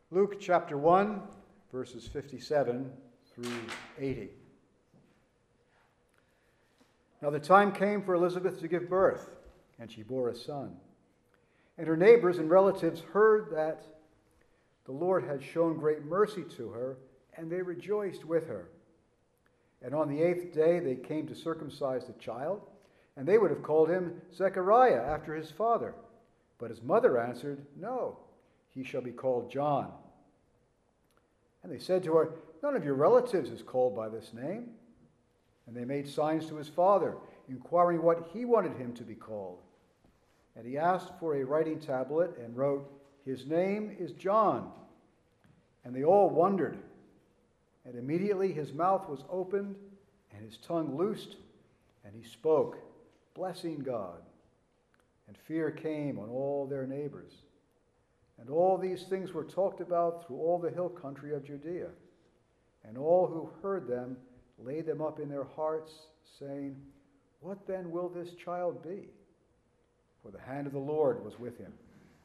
Luke chapter 1, verses 57 through 80. Now the time came for Elizabeth to give birth, and she bore a son. And her neighbors and relatives heard that the Lord had shown great mercy to her, and they rejoiced with her. And on the 8th day they came to circumcise the child, and they would have called him Zechariah after his father. But his mother answered, "No, he shall be called John." And they said to her, "None of your relatives is called by this name." And they made signs to his father, inquiring what he wanted him to be called. And he asked for a writing tablet and wrote, "His name is John." And they all wondered. And immediately his mouth was opened and his tongue loosed, and he spoke, blessing God. And fear came on all their neighbors. And all these things were talked about through all the hill country of Judea. And all who heard them laid them up in their hearts, saying, "What then will this child be?" For the hand of the Lord was with him.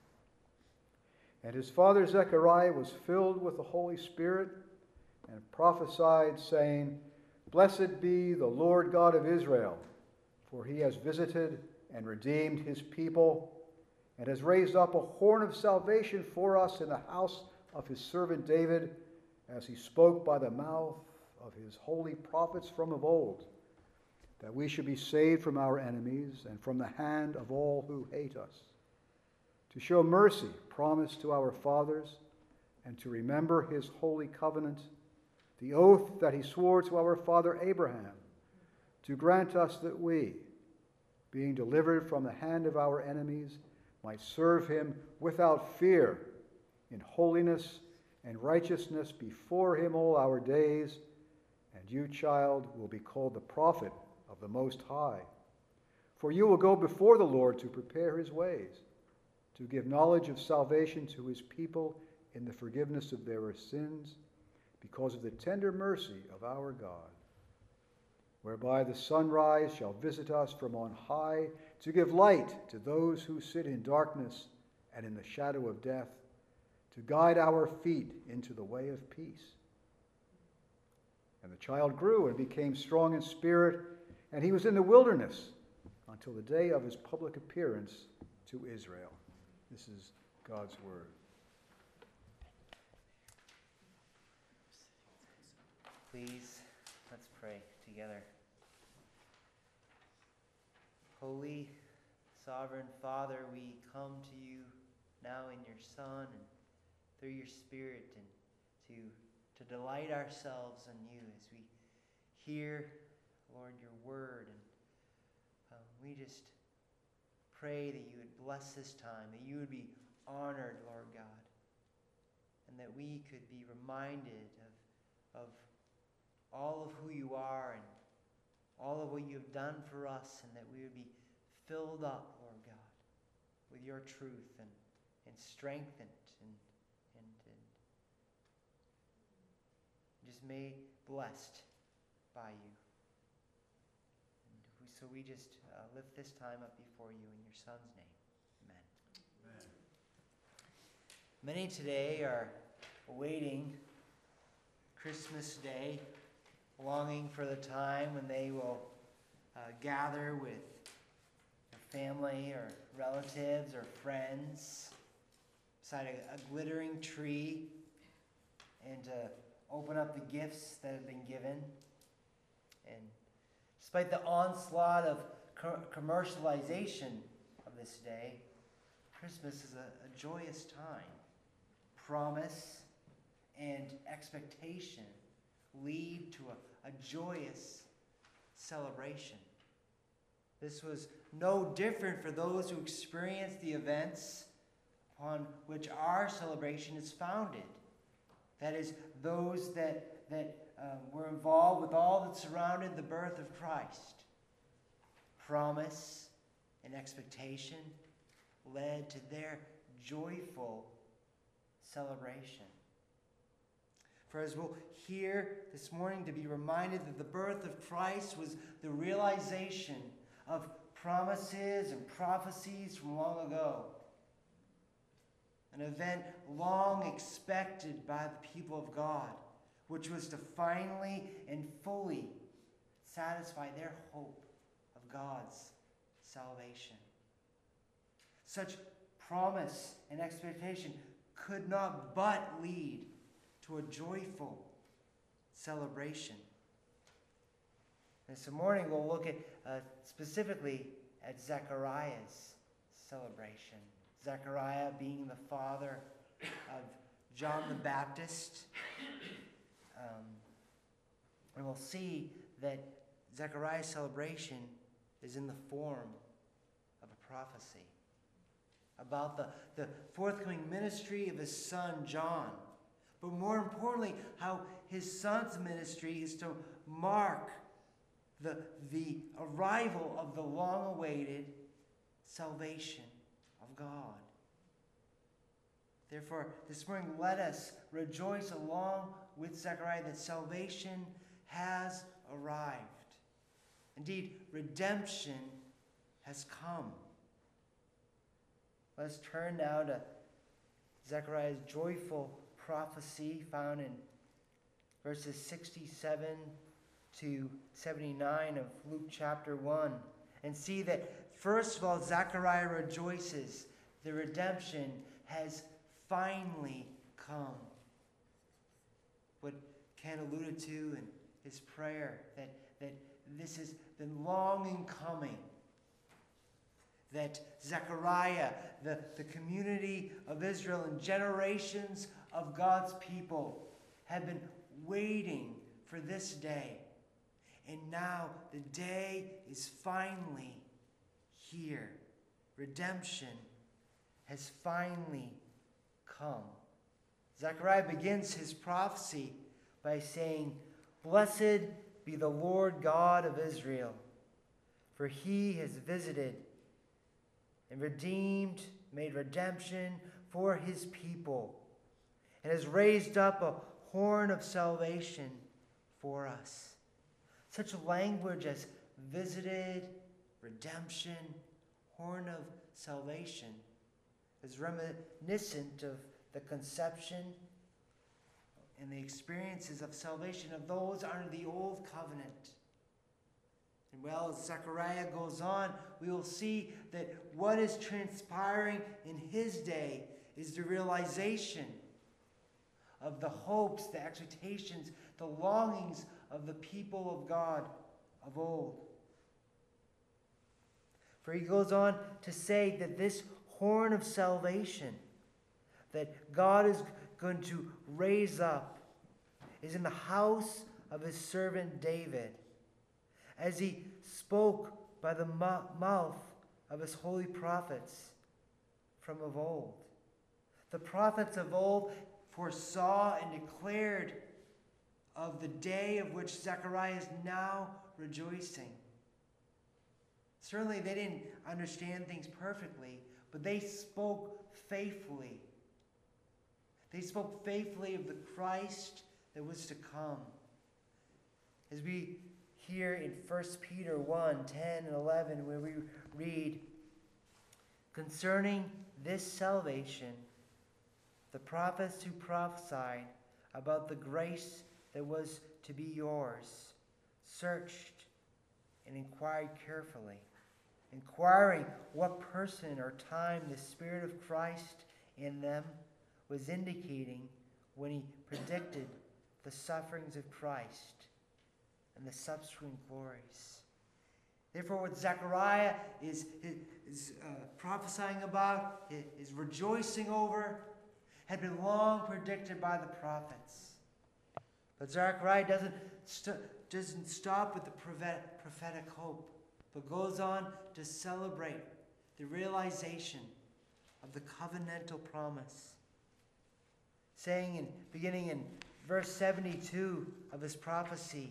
And his father Zechariah was filled with the Holy Spirit and prophesied, saying, "Blessed be the Lord God of Israel, for he has visited and redeemed his people, and has raised up a horn of salvation for us in the house of his servant David, as he spoke by the mouth of his holy prophets from of old, that we should be saved from our enemies and from the hand of all who hate us, to show mercy promised to our fathers, and to remember his holy covenant, the oath that he swore to our father Abraham, to grant us that we, being delivered from the hand of our enemies, might serve him without fear, in holiness and righteousness before him all our days. And you, child, will be called the prophet of the Most High. For you will go before the Lord to prepare his ways, to give knowledge of salvation to his people in the forgiveness of their sins, because of the tender mercy of our God, whereby the sunrise shall visit us from on high, to give light to those who sit in darkness and in the shadow of death, to guide our feet into the way of peace. And the child grew and became strong in spirit, and he was in the wilderness until the day of his public appearance to Israel. This is God's word. Please, let's pray together. Holy, sovereign Father, we come to you now in your Son and through your Spirit, and to delight ourselves in you as we hear, Lord, your word. And we just pray that you would bless this time, that you would be honored, Lord God, and that we could be reminded of all of who you are and all of what you have done for us, and that we would be filled up, Lord God, with your truth and strengthened and just made blessed by you. And so we just lift this time up before you in your Son's name. Amen. Amen. Many today are awaiting Christmas Day, longing for the time when they will gather with their family or relatives or friends beside a glittering tree and to open up the gifts that have been given. And despite the onslaught of commercialization of this day, Christmas is a joyous time. Promise and expectation lead to a joyous celebration. This was no different for those who experienced the events upon which our celebration is founded. That is, those that were involved with all that surrounded the birth of Christ. Promise and expectation led to their joyful celebration. For as we'll hear this morning, to be reminded that the birth of Christ was the realization of promises and prophecies from long ago. an event long expected by the people of God, which was to finally and fully satisfy their hope of God's salvation. Such promise and expectation could not but lead to a joyful celebration. This morning we'll look at specifically at Zechariah's celebration. Zechariah being the father of John the Baptist. And we'll see that Zechariah's celebration is in the form of a prophecy about the forthcoming ministry of his son John. But more importantly, how his son's ministry is to mark the arrival of the long-awaited salvation of God. Therefore, this morning, let us rejoice along with Zechariah that salvation has arrived. Indeed, redemption has come. Let's turn now to Zechariah's joyful prophecy found in verses 67 to 79 of Luke chapter 1, and see that, first of all, Zechariah rejoices the redemption has finally come. What Ken alluded to in his prayer, that this has been long in coming, that Zechariah, the community of Israel and generations of God's people have been waiting for this day. And now the day is finally here. Redemption has finally come. Zechariah begins his prophecy by saying, "Blessed be the Lord God of Israel, for he has visited and made redemption for his people, and has raised up a horn of salvation for us." Such language as visited, redemption, horn of salvation is reminiscent of the conception and the experiences of salvation of those under the old covenant. And well, as Zechariah goes on, we will see that what is transpiring in his day is the realization of the hopes, the expectations, the longings of the people of God of old. For he goes on to say that this horn of salvation that God is going to raise up is in the house of his servant David, as he spoke by the mouth of his holy prophets from of old. The prophets of old foresaw and declared of the day of which Zechariah is now rejoicing. Certainly they didn't understand things perfectly, but they spoke faithfully. They spoke faithfully of the Christ that was to come. As we hear in 1 Peter 1, 10 and 11, where we read, "Concerning this salvation, the prophets who prophesied about the grace that was to be yours searched and inquired carefully, inquiring what person or time the Spirit of Christ in them was indicating when he predicted the sufferings of Christ and the subsequent glories." Therefore, what Zechariah is prophesying about, is rejoicing over, had been long predicted by the prophets. But Zechariah doesn't stop with the prophetic hope, but goes on to celebrate the realization of the covenantal promise, saying, beginning in verse 72 of his prophecy,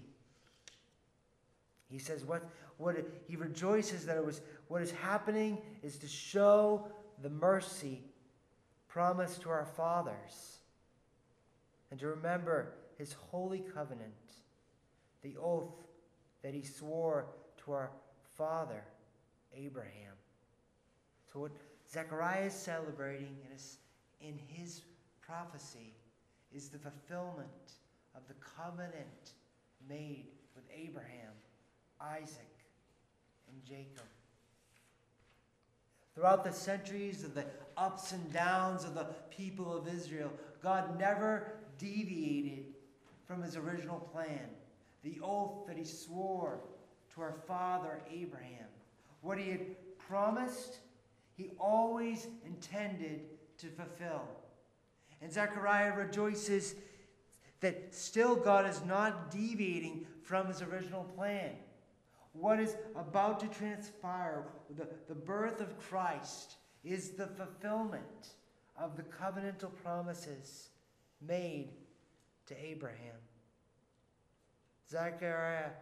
he says, he rejoices that what is happening is to show the mercy promised to our fathers, and to remember his holy covenant, the oath that he swore to our father Abraham. So what Zechariah is celebrating in his prophecy is the fulfillment of the covenant made with Abraham, Isaac, and Jacob. Throughout the centuries of the ups and downs of the people of Israel, God never deviated from his original plan, the oath that he swore to our father Abraham. What he had promised, he always intended to fulfill. And Zechariah rejoices that still God is not deviating from his original plan. What is about to transpire, the birth of Christ, is the fulfillment of the covenantal promises made to Abraham. Zechariah's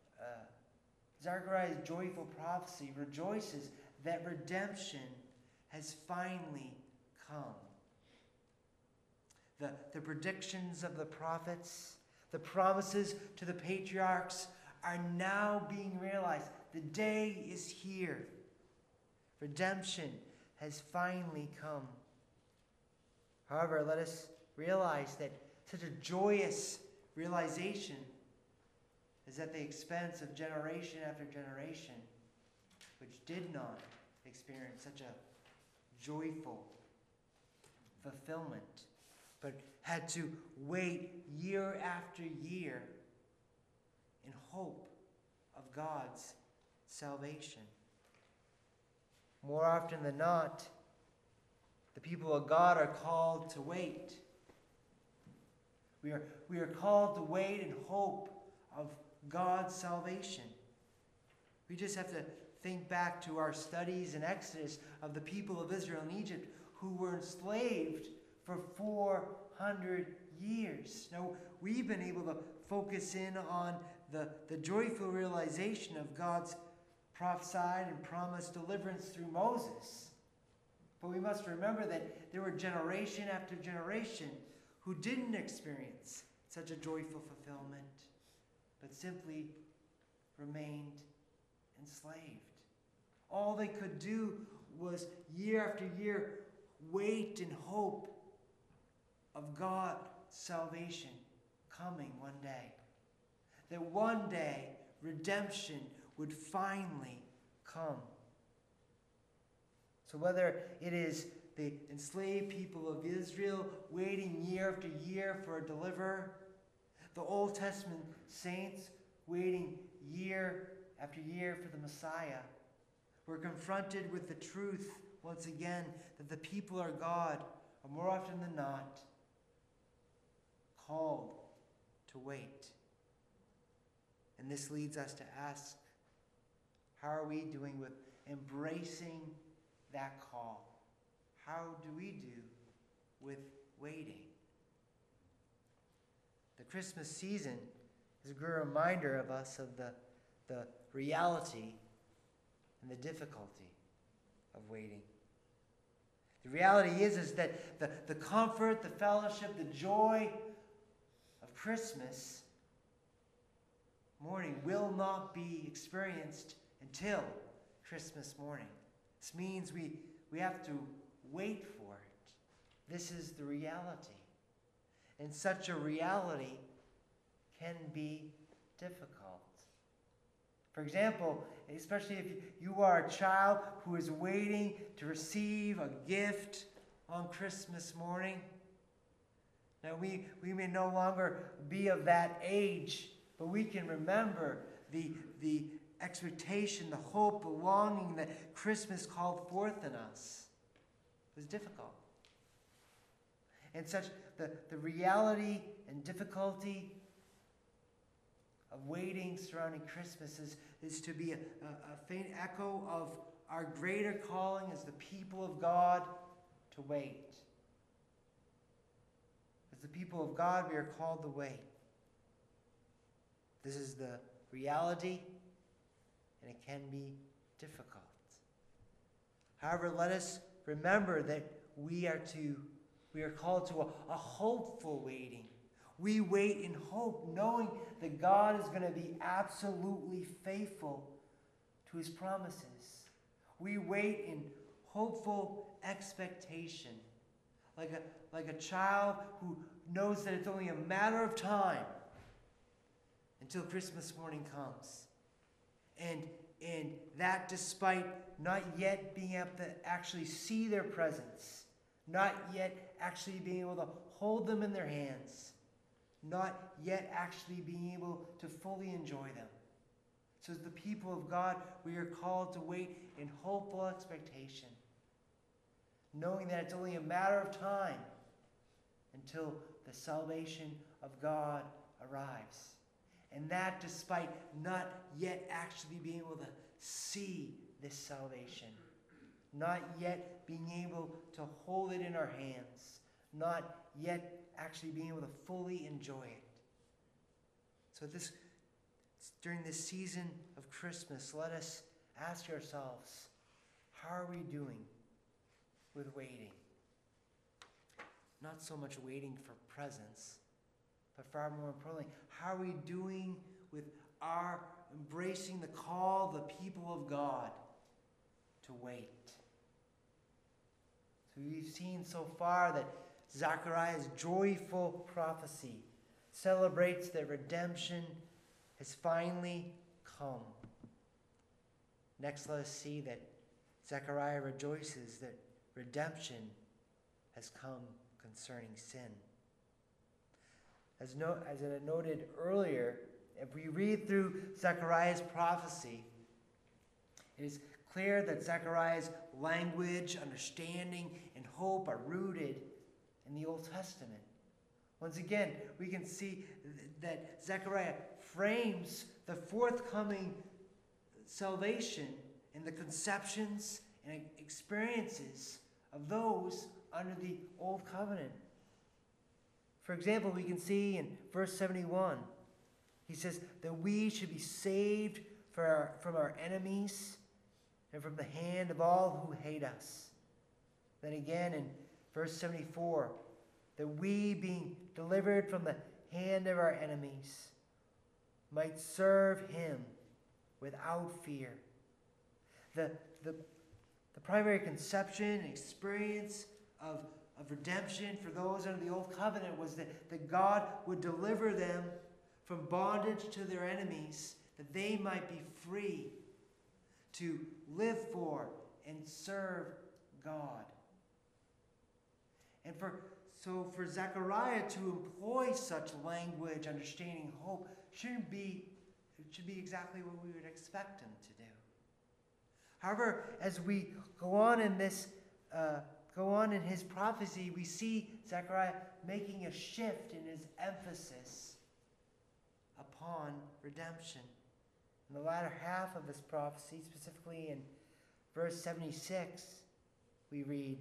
joyful prophecy rejoices that redemption has finally come. The predictions of the prophets, the promises to the patriarchs are now being realized. The day is here. Redemption has finally come. However, let us realize that such a joyous realization is at the expense of generation after generation, which did not experience such a joyful fulfillment, but had to wait year after year in hope of God's salvation. More often than not, the people of God are called to wait. We are called to wait in hope of God's salvation. We just have to think back to our studies in Exodus of the people of Israel in Egypt who were enslaved for 400 years. Now, we've been able to focus in on the joyful realization of God's prophesied and promised deliverance through Moses. But we must remember that there were generation after generation who didn't experience such a joyful fulfillment, but simply remained enslaved. All they could do was year after year wait in hope of God's salvation coming one day. That one day redemption would finally come. So whether it is the enslaved people of Israel waiting year after year for a deliverer, the Old Testament saints waiting year after year for the Messiah, we're confronted with the truth once again that the people of God are more often than not called to wait. And this leads us to ask, how are we doing with embracing that call? How do we do with waiting? The Christmas season is a good reminder of us of the reality and the difficulty of waiting. The reality is that the comfort, the fellowship, the joy of Christmas morning will not be experienced until Christmas morning. This means we have to wait for it. This is the reality. And such a reality can be difficult. For example, especially if you are a child who is waiting to receive a gift on Christmas morning. Now, we may no longer be of that age, but we can remember the expectation, the hope, the longing that Christmas called forth in us. It was difficult. And such the reality and difficulty of waiting surrounding Christmas is to be a faint echo of our greater calling as the people of God to wait. As the people of God, we are called to wait. This is the reality, and it can be difficult. However, let us remember that we are called to a hopeful waiting. We wait in hope, knowing that God is going to be absolutely faithful to his promises. We wait in hopeful expectation, like a child who knows that it's only a matter of time until Christmas morning comes. And that despite not yet being able to actually see their presents, not yet actually being able to hold them in their hands, not yet actually being able to fully enjoy them. So as the people of God, we are called to wait in hopeful expectation, knowing that it's only a matter of time until the salvation of God arrives. And that despite not yet actually being able to see this salvation, not yet being able to hold it in our hands, not yet actually being able to fully enjoy it. So during this season of Christmas, let us ask ourselves, how are we doing with waiting? Not so much waiting for presents, but far more importantly, how are we doing with our embracing the call of the people of God to wait? So we've seen so far that Zechariah's joyful prophecy celebrates that redemption has finally come. Next, let us see that Zechariah rejoices that redemption has come concerning sin. As I noted earlier, if we read through Zechariah's prophecy, it is clear that Zechariah's language, understanding, and hope are rooted in the Old Testament. Once again, we can see that Zechariah frames the forthcoming salvation in the conceptions and experiences of those under the Old Covenant. For example, we can see in verse 71, he says that we should be saved from our enemies and from the hand of all who hate us. Then again in verse 74, that we, being delivered from the hand of our enemies, might serve him without fear. The primary conception and experience of redemption for those under the Old Covenant was that God would deliver them from bondage to their enemies, that they might be free to live for and serve God. And for Zechariah to employ such language, understanding, hope, should be exactly what we would expect him to do. However, as we go on in his prophecy, we see Zechariah making a shift in his emphasis upon redemption. In the latter half of this prophecy, specifically in verse 76, we read,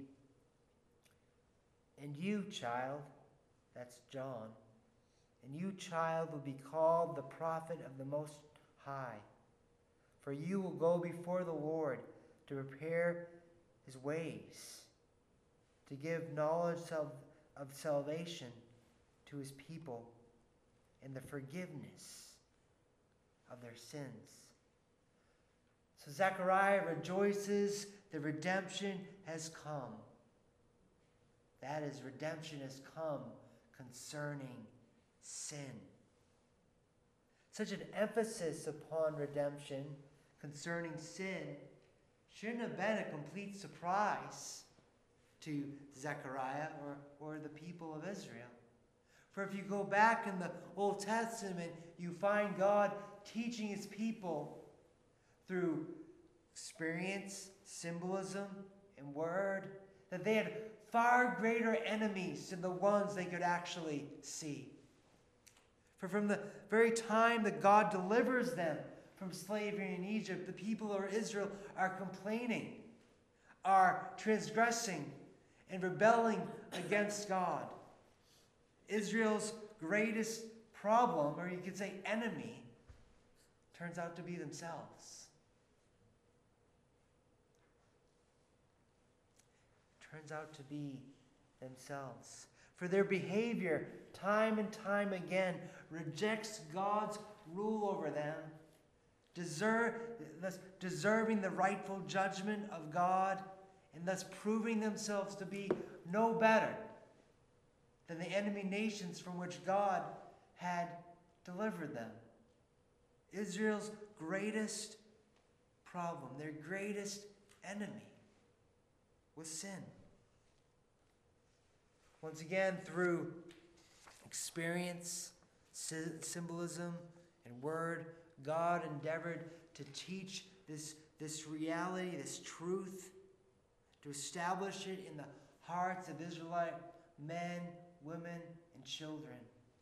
"And you, child," that's John, "and you, child, will be called the prophet of the Most High. For you will go before the Lord to prepare his ways, to give knowledge of salvation to his people and the forgiveness of their sins." So Zechariah rejoices that redemption has come. That is, redemption has come concerning sin. Such an emphasis upon redemption concerning sin shouldn't have been a complete surprise to Zechariah or the people of Israel. For if you go back in the Old Testament, you find God teaching his people through experience, symbolism, and word, that they had far greater enemies than the ones they could actually see. For from the very time that God delivers them from slavery in Egypt, the people of Israel are complaining, are transgressing, and rebelling against God. Israel's greatest problem, or you could say enemy, turns out to be themselves. Turns out to be themselves. For their behavior, time and time again, rejects God's rule over them, deserving the rightful judgment of God, and thus proving themselves to be no better than the enemy nations from which God had delivered them. Israel's greatest problem, their greatest enemy, was sin. Once again, through experience, symbolism, and word, God endeavored to teach this reality, this truth, to establish it in the hearts of Israelite men, women, and children.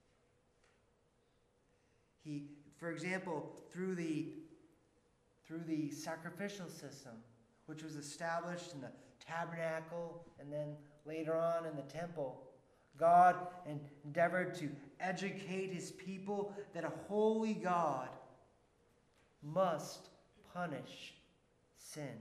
He, for example, through the sacrificial system, which was established in the tabernacle and then later on in the temple, God endeavored to educate his people that a holy God must punish sin.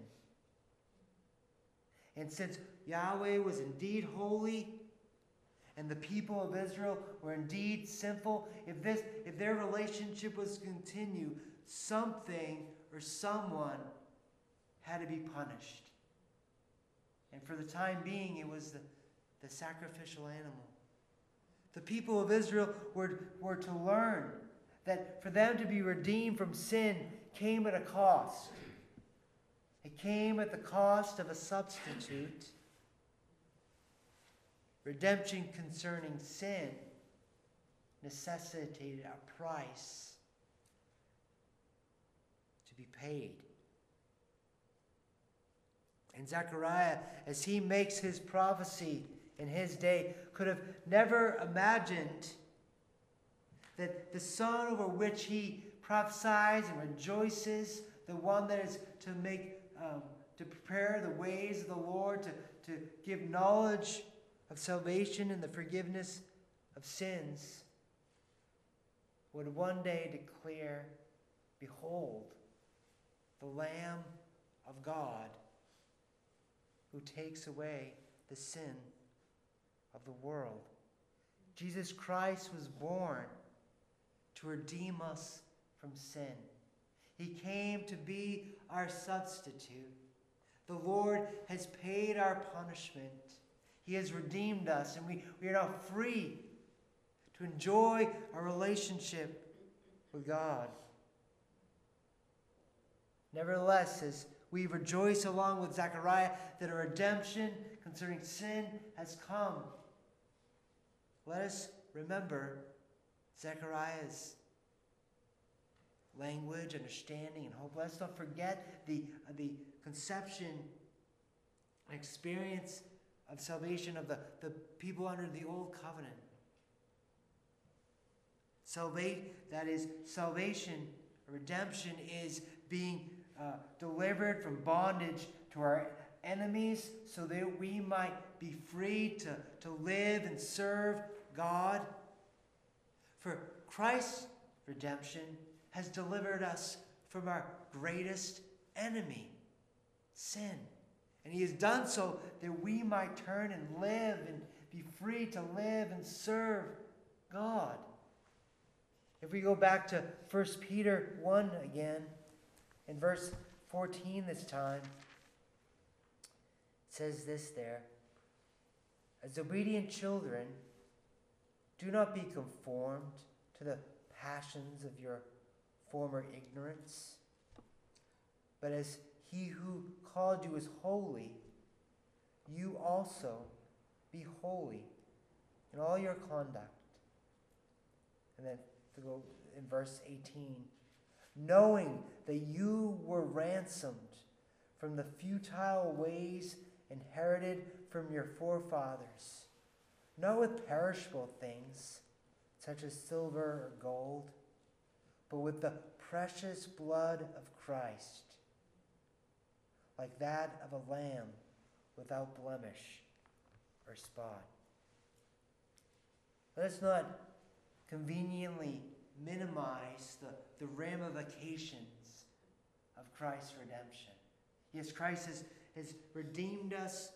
And since Yahweh was indeed holy and the people of Israel were indeed sinful, if their relationship was to continue, something or someone had to be punished. And for the time being, it was the sacrificial animal. The people of Israel were to learn that for them to be redeemed from sin came at a cost. It came at the cost of a substitute. Redemption concerning sin necessitated a price to be paid. And Zechariah, as he makes his prophecy in his day, could have never imagined that the son over which he prophesies and rejoices, the one that is to to prepare the ways of the Lord, to give knowledge of salvation and the forgiveness of sins, would one day declare, "Behold, the Lamb of God who takes away the sin of the world." Jesus Christ was born to redeem us from sin. He came to be our substitute. The Lord has paid our punishment. He has redeemed us, and we are now free to enjoy our relationship with God. Nevertheless, as we rejoice along with Zechariah that a redemption concerning sin has come, let us remember Zechariah's language, understanding, and hope. Let's not forget the conception and experience of salvation of the people under the old covenant. Salvation, redemption is being delivered from bondage to our enemies so that we might be free to live and serve God. For Christ's redemption has delivered us from our greatest enemy, sin. And he has done so that we might turn and live and be free to live and serve God. If we go back to 1 Peter 1 again, in verse 14 this time, it says this there: "As obedient children, do not be conformed to the passions of your former ignorance, but as he who called you is holy, you also be holy in all your conduct." And then to go in verse 18, "Knowing that you were ransomed from the futile ways inherited from your forefathers, not with perishable things, such as silver or gold, but with the precious blood of Christ, like that of a lamb without blemish or spot." Let us not conveniently minimize the ramifications of Christ's redemption. Yes, Christ has redeemed us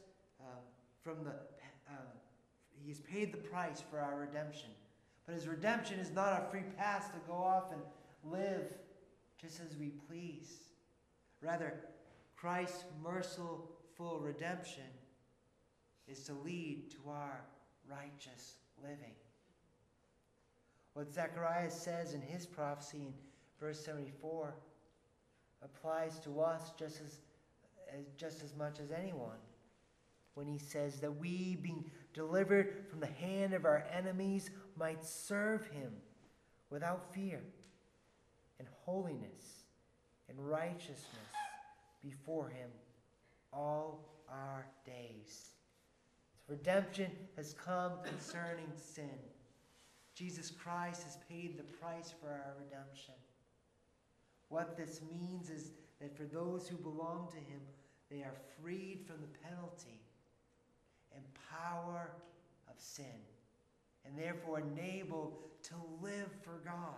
he has paid the price for our redemption. But his redemption is not a free pass to go off and live just as we please. Rather, Christ's merciful full redemption is to lead to our righteous living. What Zechariah says in his prophecy in verse 74 applies to us just as much as anyone, when he says that we, being delivered from the hand of our enemies, might serve him without fear, in holiness and righteousness before him all our days. So redemption has come concerning sin. Jesus Christ has paid the price for our redemption. What this means is that for those who belong to him, they are freed from the penalty and power of sin, and therefore enabled to live for God.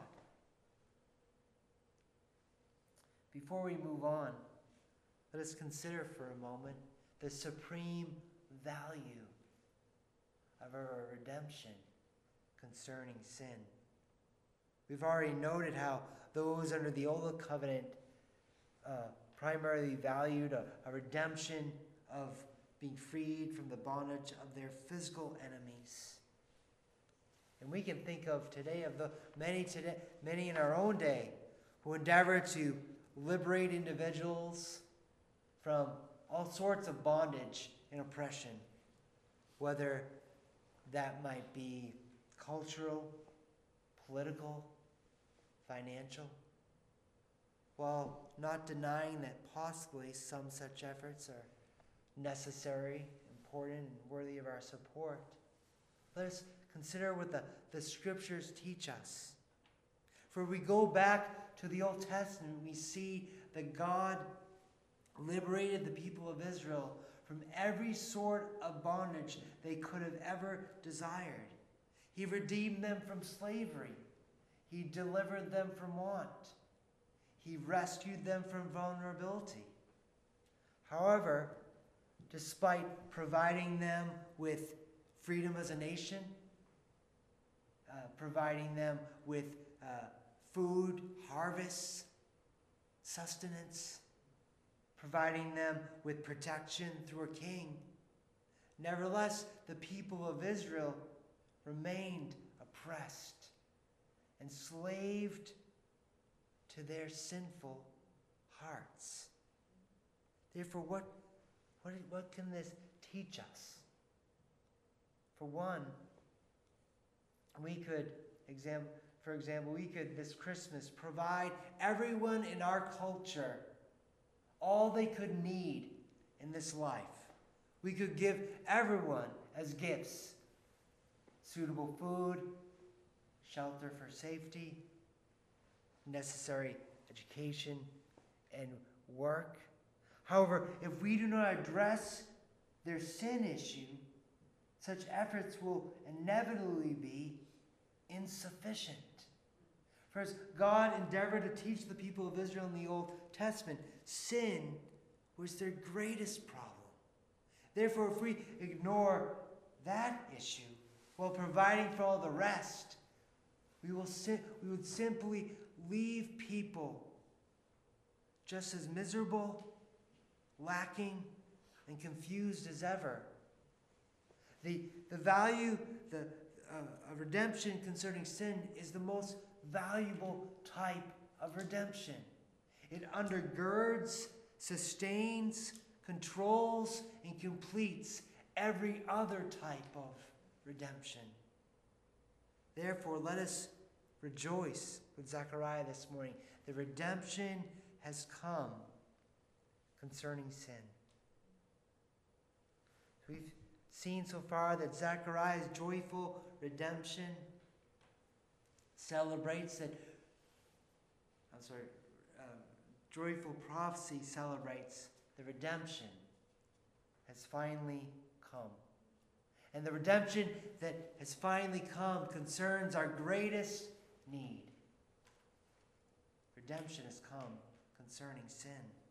Before we move on, let us consider for a moment the supreme value of our redemption concerning sin. We've already noted how those under the Old Covenant primarily valued a redemption of being freed from the bondage of their physical enemies. And we can think of today, of the many in our own day, who endeavor to liberate individuals from all sorts of bondage and oppression, whether that might be cultural, political, financial, while not denying that possibly some such efforts are necessary, important, and worthy of our support. Let us consider what the scriptures teach us. For we go back to the Old Testament, we see that God liberated the people of Israel from every sort of bondage they could have ever desired. He redeemed them from slavery. He delivered them from want. He rescued them from vulnerability. However, despite providing them with freedom as a nation, providing them with food, harvests, sustenance, providing them with protection through a king, nevertheless, the people of Israel remained oppressed, enslaved to their sinful hearts. Therefore, what can this teach us? For one, we could this Christmas provide everyone in our culture all they could need in this life. We could give everyone as gifts suitable food, shelter for safety, necessary education, and work. However, if we do not address their sin issue, such efforts will inevitably be insufficient. First, God endeavored to teach the people of Israel in the Old Testament sin was their greatest problem. Therefore, if we ignore that issue while providing for all the rest, we would simply leave people just as miserable, lacking, and confused as ever. The value of redemption concerning sin is the most valuable type of redemption. It undergirds, sustains, controls, and completes every other type of redemption. Therefore, let us rejoice with Zechariah this morning. The redemption has come concerning sin. We've seen so far that Zechariah's joyful redemption joyful prophecy celebrates the redemption has finally come. And the redemption that has finally come concerns our greatest need. Redemption has come concerning sin.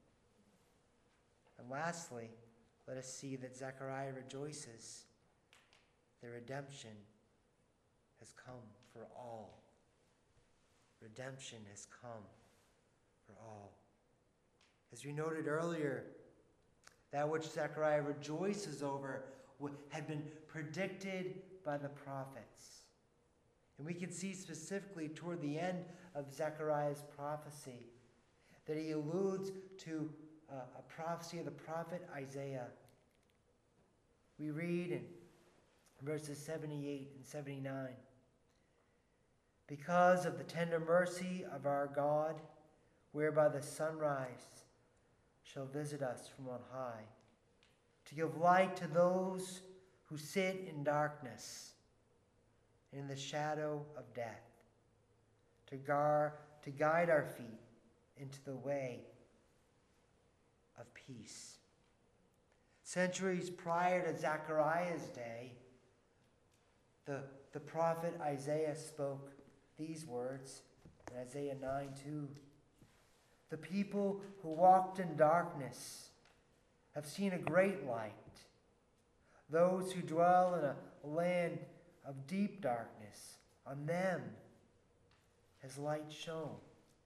And lastly, let us see that Zechariah rejoices. The redemption has come for all. Redemption has come for all. As we noted earlier, That which Zechariah rejoices over had been predicted by the prophets. And we can see specifically toward the end of Zechariah's prophecy that he alludes to a prophecy of the prophet Isaiah. We read in verses 78 and 79, "Because of the tender mercy of our God, whereby the sunrise shall visit us from on high, to give light to those who sit in darkness and in the shadow of death, to guide our feet into the way of peace." Centuries prior to Zechariah's day, the prophet Isaiah spoke these words in Isaiah 9:2. "The people who walked in darkness have seen a great light. Those who dwell in a land of deep darkness, on them has light shone."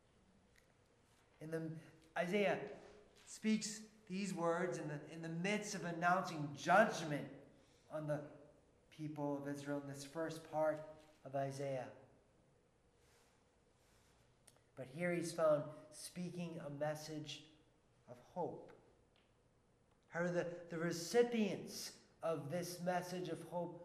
Isaiah speaks these words in the midst of announcing judgment on the people of Israel in this first part of Isaiah. But here he's found speaking a message of hope. How the recipients of this message of hope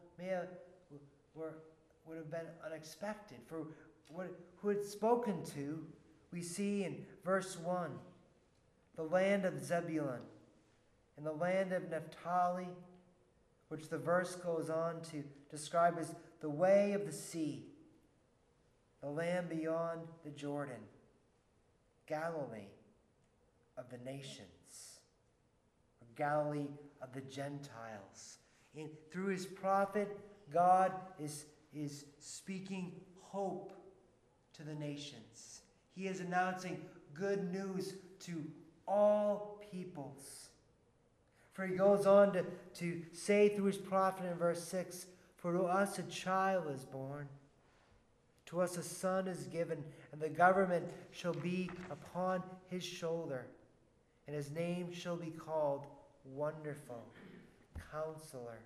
would have been unexpected. For who had spoken to, we see in verse 1, "The land of Zebulun and the land of Naphtali," which the verse goes on to describe as the way of the sea, the land beyond the Jordan, Galilee of the nations, or Galilee of the Gentiles. And through his prophet, God is speaking hope to the nations. He is announcing good news to all peoples. For he goes on to say through his prophet in verse 6, "For to us a child is born, to us a son is given, and the government shall be upon his shoulder, and his name shall be called Wonderful, Counselor,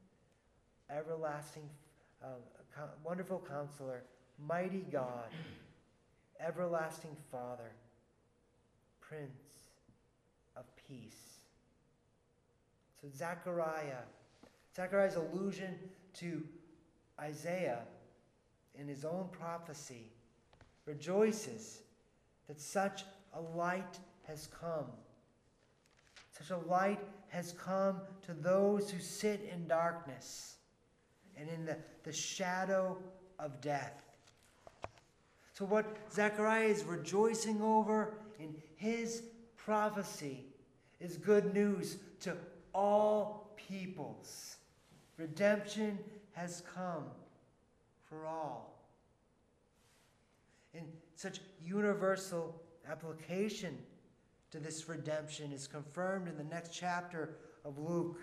Wonderful Counselor, Mighty God, Everlasting Father, Prince of Peace." So Zechariah's allusion to Isaiah in his own prophecy rejoices that such a light has come. Such a light has come to those who sit in darkness and in the shadow of death. So what Zechariah is rejoicing over in his prophecy is good news to all peoples. Redemption has come for all. And such universal application to this redemption is confirmed in the next chapter of Luke,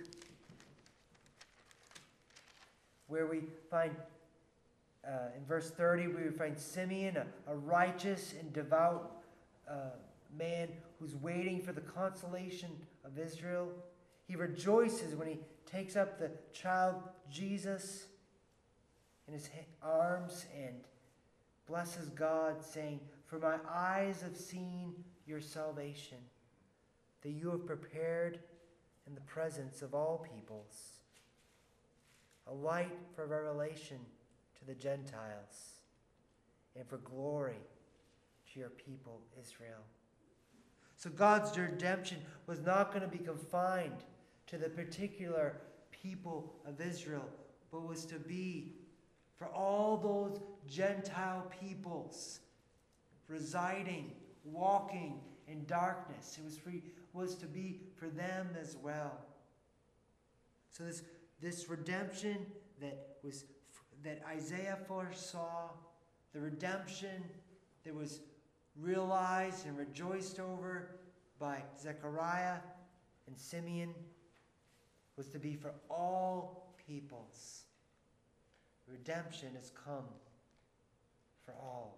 where we find, in verse 30, we find Simeon, a righteous and devout man who's waiting for the consolation of Israel. He rejoices when he takes up the child Jesus in his arms and blesses God, saying, "For my eyes have seen your salvation, that you have prepared in the presence of all peoples, a light for revelation to the Gentiles, and for glory to your people Israel." So God's redemption was not going to be confined to the particular people of Israel, but was to be for all those Gentile peoples residing, walking in darkness. It was to be for them as well. So this redemption that Isaiah foresaw, the redemption that was realized and rejoiced over by Zechariah and Simeon, was to be for all peoples. Redemption has come for all.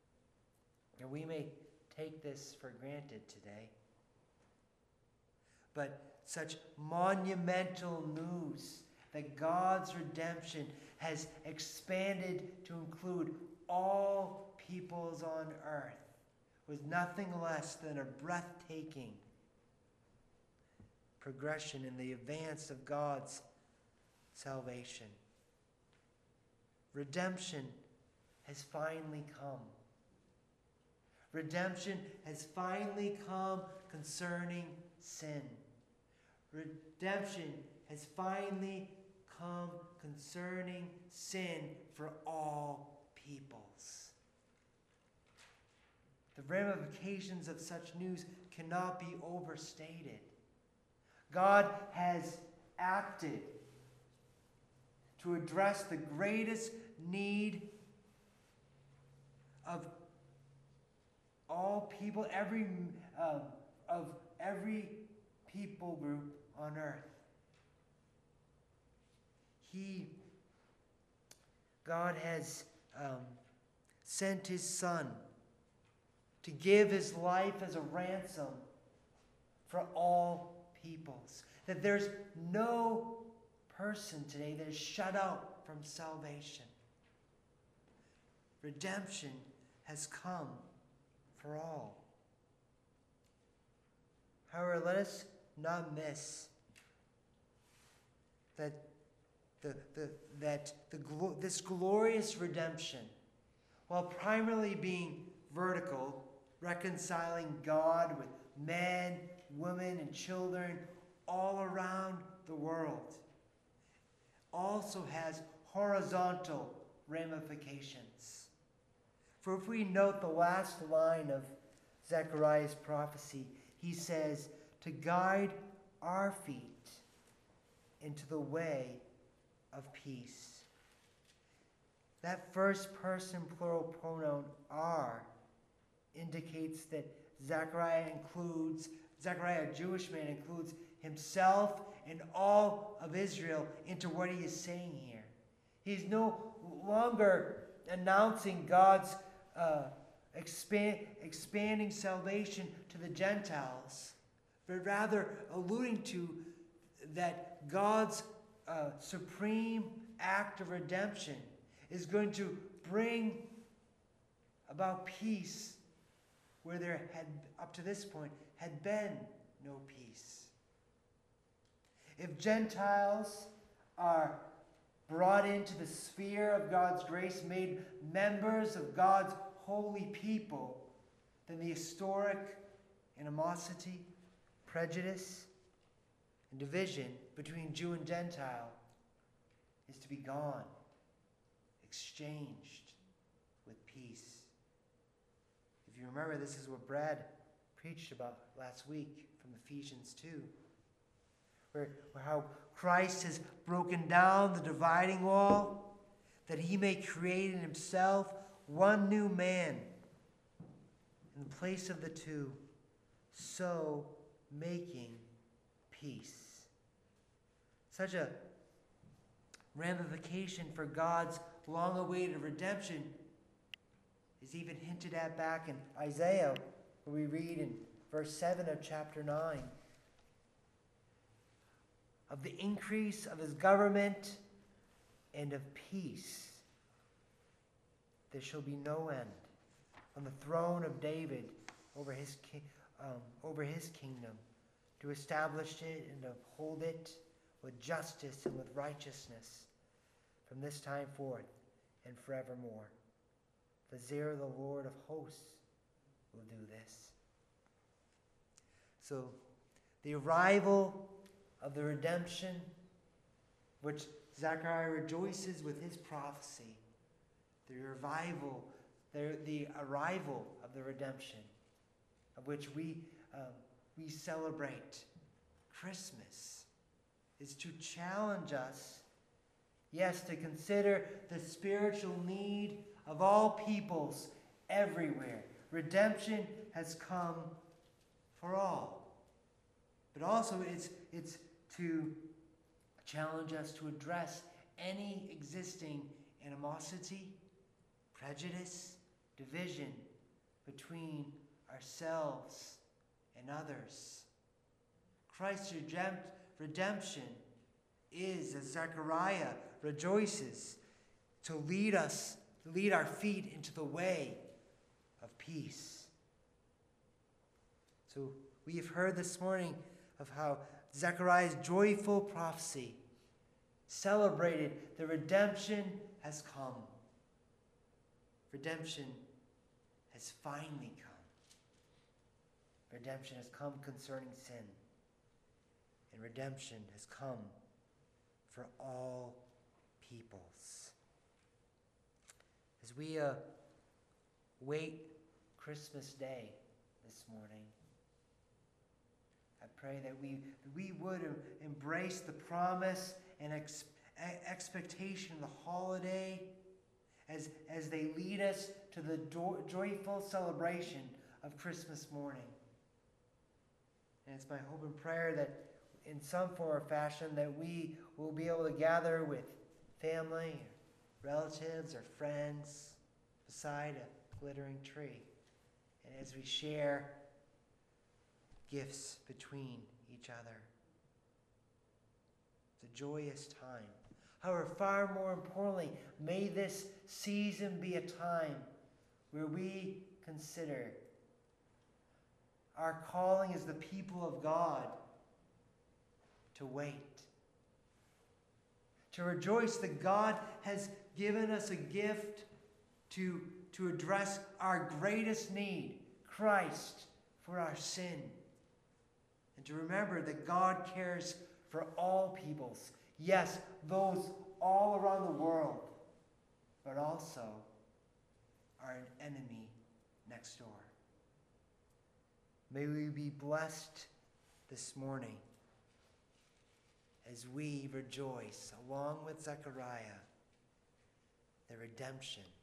And we may take this for granted today. but such monumental news that God's redemption has expanded to include all peoples on earth was nothing less than a breathtaking progression in the advance of God's salvation. Redemption has finally come. Redemption has finally come concerning sin. Redemption has finally come concerning sin for all peoples. The ramifications of such news cannot be overstated. God has acted to address the greatest need of all people, of every people group on earth. God has sent his Son to give his life as a ransom for all peoples. That there's no person today that is shut out from salvation. Redemption has come for all. However, let us not miss that this glorious redemption, while primarily being vertical, reconciling God with men, women, and children all around the world, also has horizontal ramifications. For if we note the last line of Zechariah's prophecy, he says, to guide our feet into the way of peace. That first person plural pronoun our indicates that Zechariah, a Jewish man, includes himself and all of Israel into what he is saying here. He's no longer announcing God's expanding salvation to the Gentiles, but rather alluding to that God's supreme act of redemption is going to bring about peace where there had, up to this point, had been no peace. If Gentiles are brought into the sphere of God's grace, made members of God's holy people, then the historic animosity, prejudice, and division between Jew and Gentile is to be gone, exchanged with peace. If you remember, this is what Brad preached about last week from Ephesians 2, where how Christ has broken down the dividing wall, that he may create in himself one new man in place of the two, so making peace. Such a ramification for God's long-awaited redemption is even hinted at back in Isaiah, where we read in verse 7 of chapter 9 of the increase of his government and of peace. There shall be no end on the throne of David over his kingdom, to establish it and uphold it with justice and with righteousness from this time forth and forevermore. The zeal of the Lord of hosts will do this. So, the arrival of the redemption, which Zechariah rejoices with his prophecy, the arrival of the redemption, of which we celebrate Christmas, is to challenge us, yes, to consider the spiritual need of all peoples everywhere. Redemption has come for all. But also it's to challenge us to address any existing animosity, prejudice, division between ourselves and others. Christ's redemption is, as Zechariah rejoices, to lead our feet into the way of peace. So we have heard this morning of how Zechariah's joyful prophecy celebrated the redemption has come. Redemption has finally come. Redemption has come concerning sin. And redemption has come for all peoples. As we wait Christmas Day this morning, I pray that we would embrace the promise and expectation of the holiday as they lead us to the joyful celebration of Christmas morning. And it's my hope and prayer that in some form or fashion that we will be able to gather with family, or relatives, or friends beside a glittering tree. And as we share gifts between each other. It's a joyous time. However, far more importantly, may this season be a time where we consider our calling as the people of God to wait, to rejoice that God has given us a gift to address our greatest need, Christ, for our sin. And to remember that God cares for all peoples. Yes, those all around the world, but also our enemy next door. May we be blessed this morning as we rejoice, along with Zechariah, the redemption